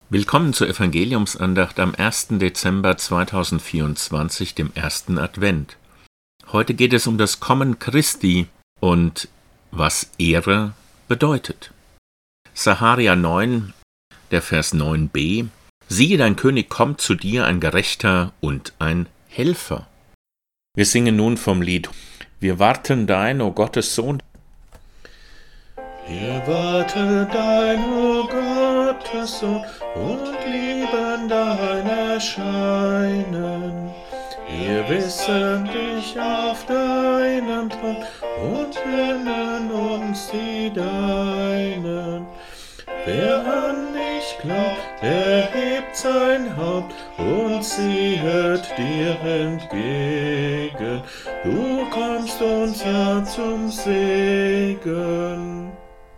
Willkommen zur Evangeliumsandacht am 1. Dezember 2024, dem ersten Advent. Heute geht es um das Kommen Christi und was Ehre bedeutet. Sacharja 9, der Vers 9b: Siehe, dein König kommt zu dir, ein Gerechter und ein Helfer. Wir singen nun vom Lied: Wir warten dein, o Gottes Sohn. Wir warten dein, o Gottes Sohn, und lieben dein Erscheinen. Wir wissen dich auf deinem Thron und nennen uns die Deinen. Wer an dich glaubt, erhebt sein Haupt und siehet dir entgegen. Du kommst uns ja zum Segen.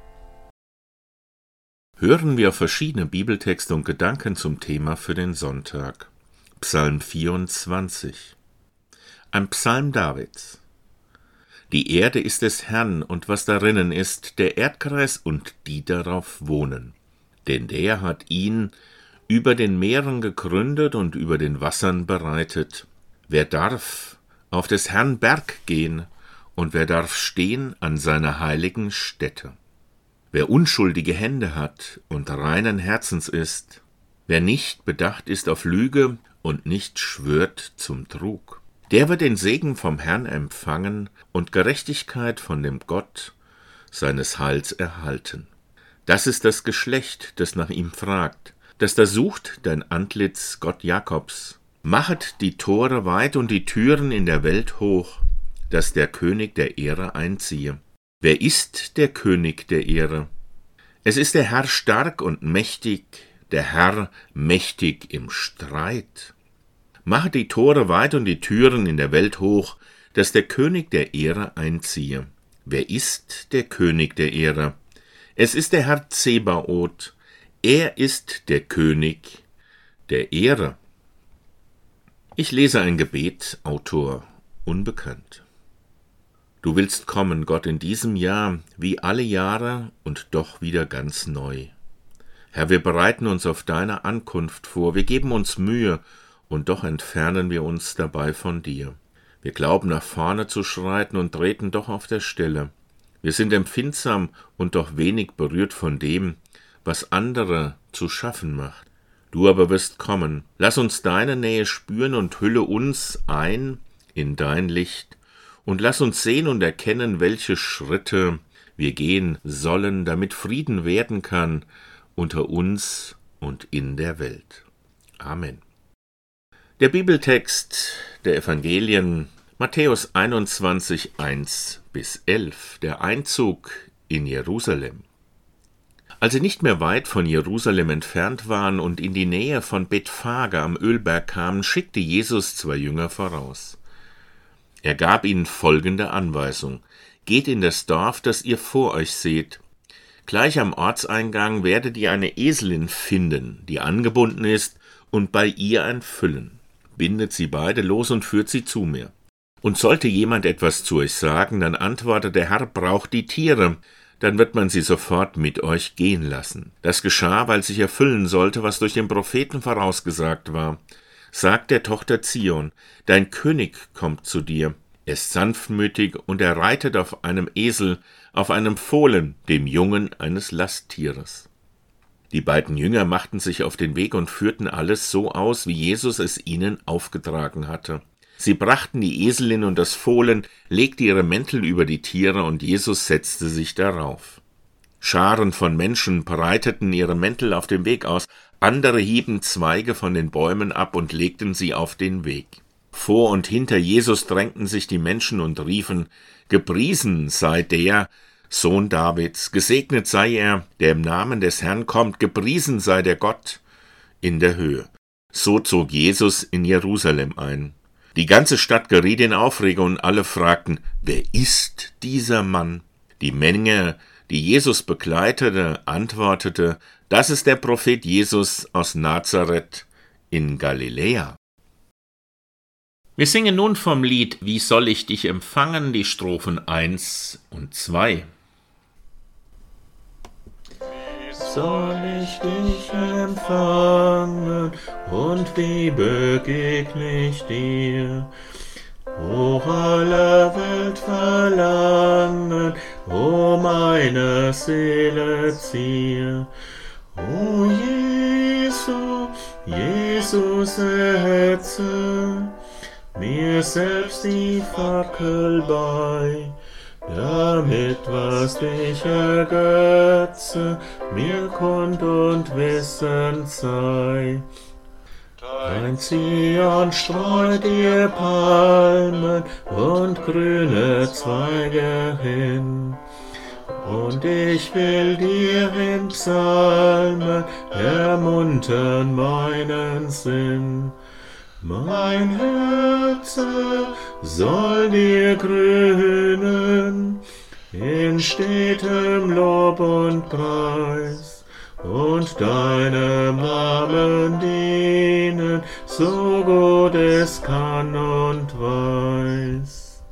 Hören wir verschiedene Bibeltexte und Gedanken zum Thema für den Sonntag. Psalm 24. Ein Psalm Davids. Die Erde ist des Herrn und was darinnen ist, der Erdkreis und die darauf wohnen. Denn der hat ihn über den Meeren gegründet und über den Wassern bereitet. Wer darf auf des Herrn Berg gehen und wer darf stehen an seiner heiligen Stätte? Wer unschuldige Hände hat und reinen Herzens ist, wer nicht bedacht ist auf Lüge und nicht schwört zum Trug, der wird den Segen vom Herrn empfangen und Gerechtigkeit von dem Gott seines Heils erhalten. Das ist das Geschlecht, das nach ihm fragt, das da sucht dein Antlitz, Gott Jakobs. Machet die Tore weit und die Türen in der Welt hoch, dass der König der Ehre einziehe. Wer ist der König der Ehre? Es ist der Herr stark und mächtig, der Herr mächtig im Streit. Machet die Tore weit und die Türen in der Welt hoch, dass der König der Ehre einziehe. Wer ist der König der Ehre? Es ist der Herr Zebaoth, er ist der König der Ehre. Ich lese ein Gebet, Autor unbekannt. Du willst kommen, Gott, in diesem Jahr, wie alle Jahre und doch wieder ganz neu. Herr, wir bereiten uns auf deine Ankunft vor, wir geben uns Mühe, und doch entfernen wir uns dabei von dir. Wir glauben, nach vorne zu schreiten und treten doch auf der Stelle. Wir sind empfindsam und doch wenig berührt von dem, was andere zu schaffen macht. Du aber wirst kommen. Lass uns deine Nähe spüren und hülle uns ein in dein Licht. Und lass uns sehen und erkennen, welche Schritte wir gehen sollen, damit Frieden werden kann unter uns und in der Welt. Amen. Der Bibeltext der Evangelien, Matthäus 21, 1-11, der Einzug in Jerusalem. Als sie nicht mehr weit von Jerusalem entfernt waren und in die Nähe von Bethphage am Ölberg kamen, schickte Jesus 2 Jünger voraus. Er gab ihnen folgende Anweisung: Geht in das Dorf, das ihr vor euch seht. Gleich am Ortseingang werdet ihr eine Eselin finden, die angebunden ist, und bei ihr ein Füllen. Bindet sie beide los und führt sie zu mir. Und sollte jemand etwas zu euch sagen, dann antwortet der Herr, braucht die Tiere, dann wird man sie sofort mit euch gehen lassen. Das geschah, weil sich erfüllen sollte, was durch den Propheten vorausgesagt war. Sagt der Tochter Zion, dein König kommt zu dir. Er ist sanftmütig und er reitet auf einem Esel, auf einem Fohlen, dem Jungen eines Lasttieres. Die beiden Jünger machten sich auf den Weg und führten alles so aus, wie Jesus es ihnen aufgetragen hatte. Sie brachten die Eselin und das Fohlen, legten ihre Mäntel über die Tiere und Jesus setzte sich darauf. Scharen von Menschen breiteten ihre Mäntel auf dem Weg aus, andere hieben Zweige von den Bäumen ab und legten sie auf den Weg. Vor und hinter Jesus drängten sich die Menschen und riefen, Gepriesen sei der Sohn Davids, gesegnet sei er, der im Namen des Herrn kommt, gepriesen sei der Gott in der Höhe. So zog Jesus in Jerusalem ein. Die ganze Stadt geriet in Aufregung und alle fragten, wer ist dieser Mann? Die Menge, die Jesus begleitete, antwortete, das ist der Prophet Jesus aus Nazareth in Galiläa. Wir singen nun vom Lied Wie soll ich dich empfangen, die Strophen 1 und 2. soll ich dich empfangen und wie begegne ich dir? O aller Welt Verlangen, o meine Seele Zier. O Jesus setze mir selbst die Fackel bei, damit was dich ergötze, mir kund und wissend sei. Dein Zion streut dir Palmen und grüne Zweige hin, und ich will dir in Psalmen ermuntern meinen Sinn. Mein Herze soll dir grünen in stetem Lob und Preis und deinem Namen dienen, so gut es kann und weiß.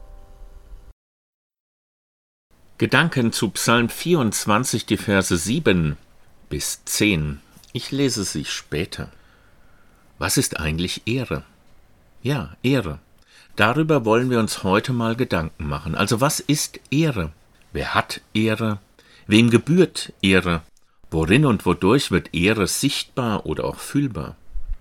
Gedanken zu Psalm 24, die Verse 7 bis 10. Ich lese sie später. Was ist eigentlich Ehre? Ja, Ehre. Darüber wollen wir uns heute mal Gedanken machen. Also was ist Ehre? Wer hat Ehre? Wem gebührt Ehre? Worin und wodurch wird Ehre sichtbar oder auch fühlbar?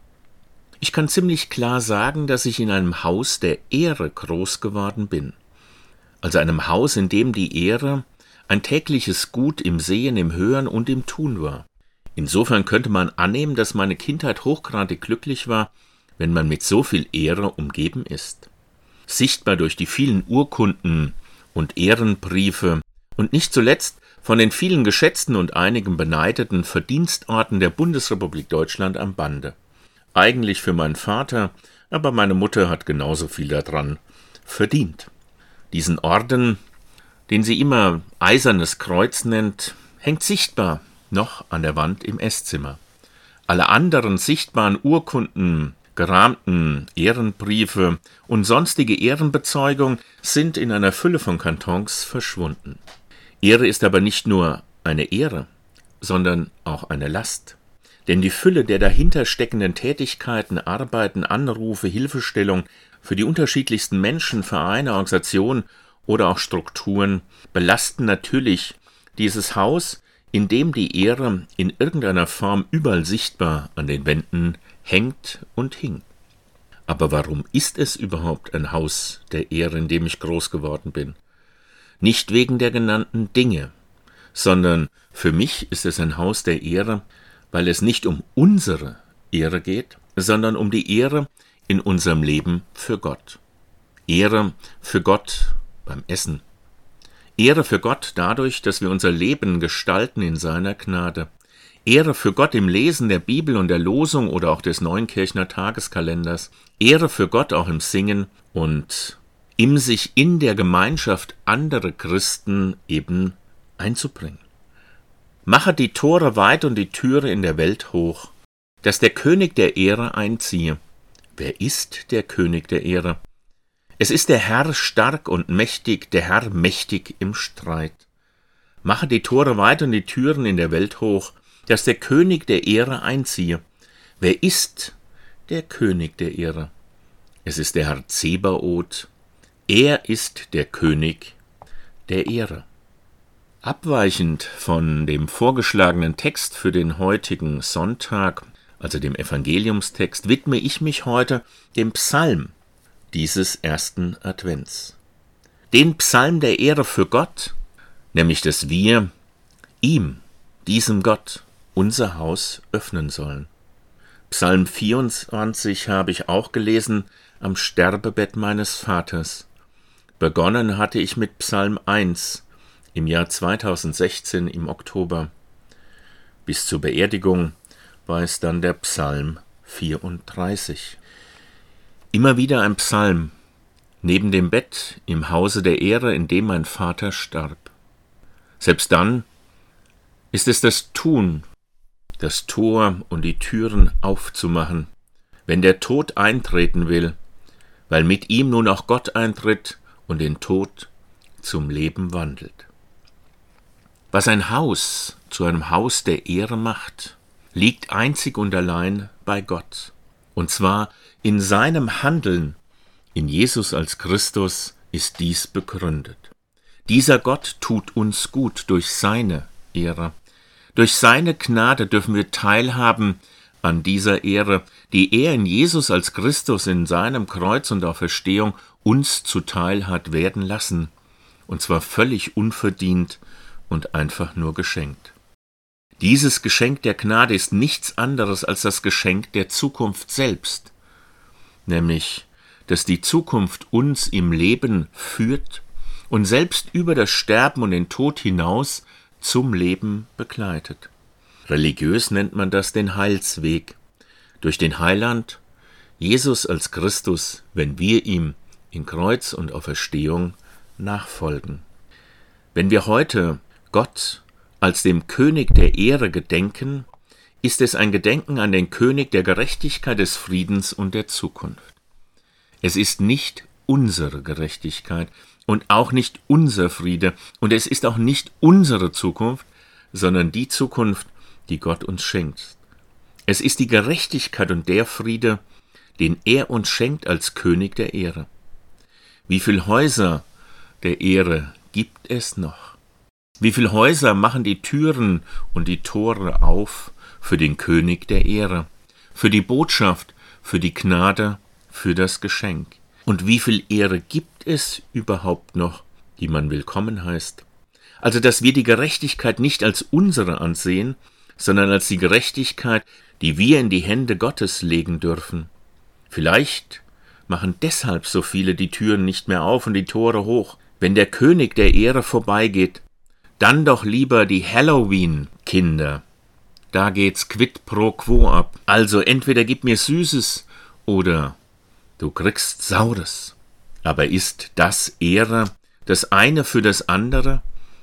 Ich kann ziemlich klar sagen, dass ich in einem Haus der Ehre groß geworden bin. Also einem Haus, in dem die Ehre ein tägliches Gut im Sehen, im Hören und im Tun war. Insofern könnte man annehmen, dass meine Kindheit hochgradig glücklich war, wenn man mit so viel Ehre umgeben ist. Sichtbar durch die vielen Urkunden und Ehrenbriefe und nicht zuletzt von den vielen geschätzten und einigen beneideten Verdienstorden der Bundesrepublik Deutschland am Bande. Eigentlich für meinen Vater, aber meine Mutter hat genauso viel daran verdient. Diesen Orden, den sie immer Eisernes Kreuz nennt, hängt sichtbar noch an der Wand im Esszimmer. Alle anderen sichtbaren Urkunden, gerahmten Ehrenbriefe und sonstige Ehrenbezeugung sind in einer Fülle von Kartons verschwunden. Ehre ist aber nicht nur eine Ehre, sondern auch eine Last. Denn die Fülle der dahinter steckenden Tätigkeiten, Arbeiten, Anrufe, Hilfestellung für die unterschiedlichsten Menschen, Vereine, Organisationen oder auch Strukturen belasten natürlich dieses Haus, in dem die Ehre in irgendeiner Form überall sichtbar an den Wänden hängt und hing. Aber warum ist es überhaupt ein Haus der Ehre, in dem ich groß geworden bin? Nicht wegen der genannten Dinge, sondern für mich ist es ein Haus der Ehre, weil es nicht um unsere Ehre geht, sondern um die Ehre in unserem Leben für Gott. Ehre für Gott beim Essen. Ehre für Gott dadurch, dass wir unser Leben gestalten in seiner Gnade. Ehre für Gott im Lesen der Bibel und der Losung oder auch des Neuenkirchner Tageskalenders. Ehre für Gott auch im Singen und im sich in der Gemeinschaft andere Christen eben einzubringen. Mache die Tore weit und die Türe in der Welt hoch, dass der König der Ehre einziehe. Wer ist der König der Ehre? Es ist der Herr stark und mächtig, der Herr mächtig im Streit. Mache die Tore weit und die Türen in der Welt hoch, dass der König der Ehre einziehe. Wer ist der König der Ehre? Es ist der Herr Zebaoth. Er ist der König der Ehre. Abweichend von dem vorgeschlagenen Text für den heutigen Sonntag, also dem Evangeliumstext, widme ich mich heute dem Psalm dieses ersten Advents. Den Psalm der Ehre für Gott, nämlich dass wir ihm, diesem Gott, unser Haus öffnen sollen. Psalm 24 habe ich auch gelesen am Sterbebett meines Vaters. Begonnen hatte ich mit Psalm 1 im Jahr 2016 im Oktober. Bis zur Beerdigung war es dann der Psalm 34. Immer wieder ein Psalm, neben dem Bett im Hause der Ehre, in dem mein Vater starb. Selbst dann ist es das Tun, das Tor und die Türen aufzumachen, wenn der Tod eintreten will, weil mit ihm nun auch Gott eintritt und den Tod zum Leben wandelt. Was ein Haus zu einem Haus der Ehre macht, liegt einzig und allein bei Gott. Und zwar in seinem Handeln, in Jesus als Christus ist dies begründet. Dieser Gott tut uns gut durch seine Ehre. Durch seine Gnade dürfen wir teilhaben an dieser Ehre, die er in Jesus als Christus in seinem Kreuz und Auferstehung uns zuteil hat werden lassen, und zwar völlig unverdient und einfach nur geschenkt. Dieses Geschenk der Gnade ist nichts anderes als das Geschenk der Zukunft selbst, nämlich, dass die Zukunft uns im Leben führt und selbst über das Sterben und den Tod hinaus zum Leben begleitet. Religiös nennt man das den Heilsweg. Durch den Heiland, Jesus als Christus, wenn wir ihm in Kreuz und Auferstehung nachfolgen. Wenn wir heute Gott als dem König der Ehre gedenken, ist es ein Gedenken an den König der Gerechtigkeit, des Friedens und der Zukunft. Es ist nicht unsere Gerechtigkeit und auch nicht unser Friede und es ist auch nicht unsere Zukunft, sondern die Zukunft, die Gott uns schenkt. Es ist die Gerechtigkeit und der Friede, den er uns schenkt als König der Ehre. Wie viele Häuser der Ehre gibt es noch? Wie viele Häuser machen die Türen und die Tore auf für den König der Ehre, für die Botschaft, für die Gnade, für das Geschenk? Und wie viel Ehre gibt es überhaupt noch, die man willkommen heißt? Also, dass wir die Gerechtigkeit nicht als unsere ansehen, sondern als die Gerechtigkeit, die wir in die Hände Gottes legen dürfen. Vielleicht machen deshalb so viele die Türen nicht mehr auf und die Tore hoch. Wenn der König der Ehre vorbeigeht, dann doch lieber die Halloween-Kinder. Da geht's quid pro quo ab. Also entweder gib mir Süßes oder du kriegst Saures. Aber ist das Ehre, das eine für das andere?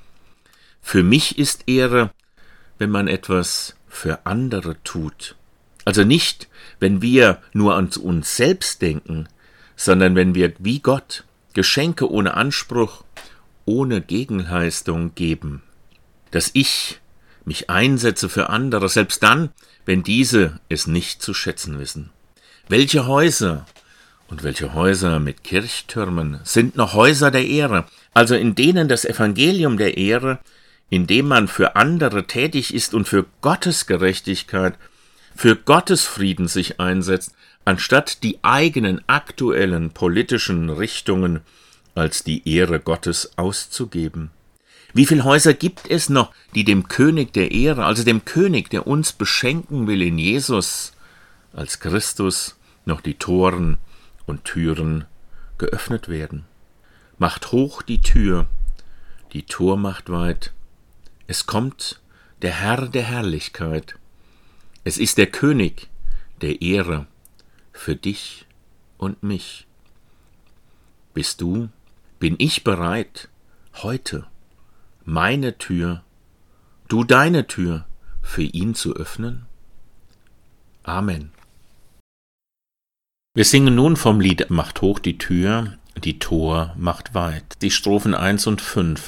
Für mich ist Ehre, wenn man etwas für andere tut. Also nicht, wenn wir nur an uns selbst denken, sondern wenn wir wie Gott Geschenke ohne Anspruch, ohne Gegenleistung geben. Dass ich mich einsetze für andere, selbst dann, wenn diese es nicht zu schätzen wissen. Welche Häuser und welche Häuser mit Kirchtürmen sind noch Häuser der Ehre, also in denen das Evangelium der Ehre, in dem man für andere tätig ist und für Gottes Gerechtigkeit, für Gottes Frieden sich einsetzt, anstatt die eigenen aktuellen politischen Richtungen als die Ehre Gottes auszugeben. Wie viele Häuser gibt es noch, die dem König der Ehre, also dem König, der uns beschenken will in Jesus, als Christus, noch die Toren und Türen geöffnet werden? Macht hoch die Tür, die Tor macht weit. Es kommt der Herr der Herrlichkeit. Es ist der König der Ehre für dich und mich. Bin ich bereit, heute meine Tür, du deine Tür für ihn zu öffnen? Amen. Wir singen nun vom Lied Macht hoch die Tür, die Tor macht weit. Die Strophen 1 und 5.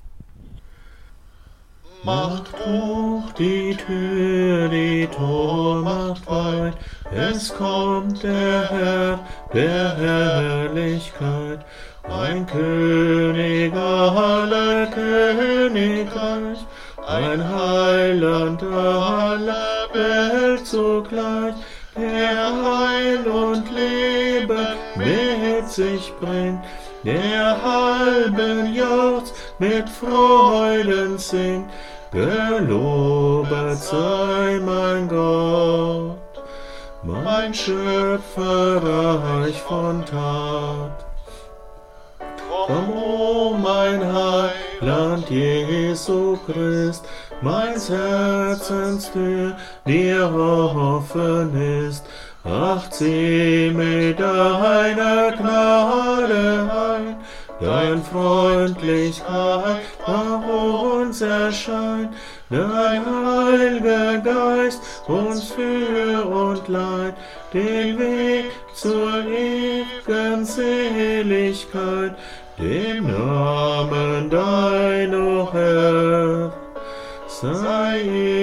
Macht hoch die Tür, die Tor macht weit, es kommt der Herr der Herrlichkeit, ein König aller Königreich, ein Heiland aller Welt zugleich, der Heil und Leben mit sich bringt, der halben jauchzt, mit Freuden singt, gelobet sei mein Gott, mein Schöpfer reich von Tat. Komm, o mein Heiland Jesu Christ, meins Herzens Tür dir offen ist. Ach, zieh mit deiner Gnade ein, dein Freundlichkeit nach uns erscheint, dein Heiliger Geist uns führ und leit, den Weg zur ewigen Seligkeit, dem Namen dein, o Herr, sei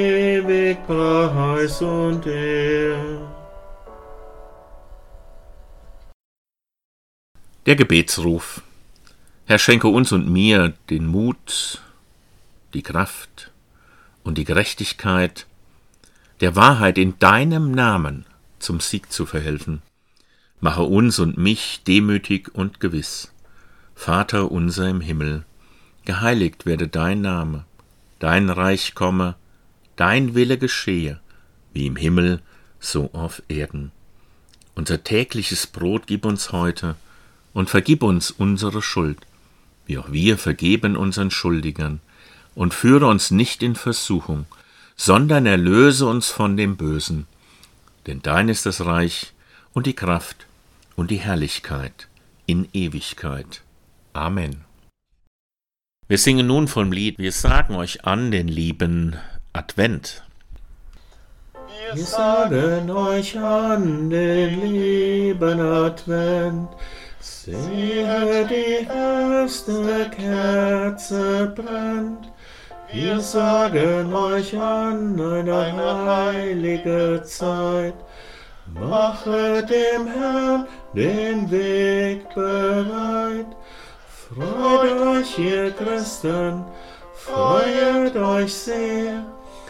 Preis und Ehr. Der Gebetsruf. Herr, schenke uns und mir den Mut, die Kraft und die Gerechtigkeit, der Wahrheit in deinem Namen zum Sieg zu verhelfen. Mache uns und mich demütig und gewiss. Vater unser im Himmel, geheiligt werde dein Name, dein Reich komme, dein Wille geschehe, wie im Himmel, so auf Erden. Unser tägliches Brot gib uns heute und vergib uns unsere Schuld, wie auch wir vergeben unseren Schuldigern, und führe uns nicht in Versuchung, sondern erlöse uns von dem Bösen. Denn dein ist das Reich und die Kraft und die Herrlichkeit in Ewigkeit. Amen. Wir singen nun vom Lied Wir sagen euch an den lieben Advent. Wir sagen euch an den lieben Advent, sehe, die erste Kerze brennt. Wir sagen euch an eine heilige Zeit, mache dem Herrn den Weg bereit. Freut euch, ihr Christen, freut euch sehr,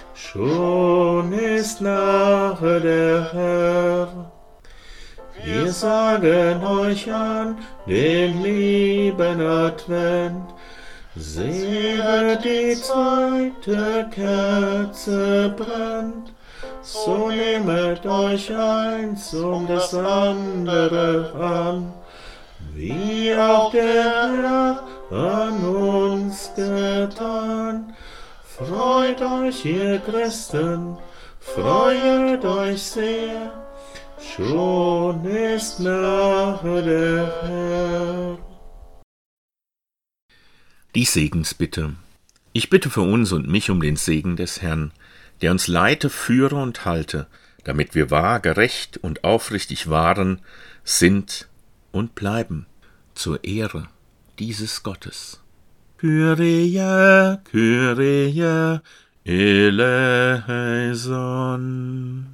schon ist nahe der Herr. Wir sagen euch an den lieben Advent, sehe, die zweite Kerze brennt, so nehmet euch eins um das andere an, wie auch der Herr an uns getan. Freut euch, ihr Christen, freut euch sehr, schon ist nahe der Herr. Die Segensbitte. Ich bitte für uns und mich um den Segen des Herrn, der uns leite, führe und halte, damit wir wahr, gerecht und aufrichtig waren, sind und bleiben, zur Ehre dieses Gottes. Kyrie, Kyrie, eleison.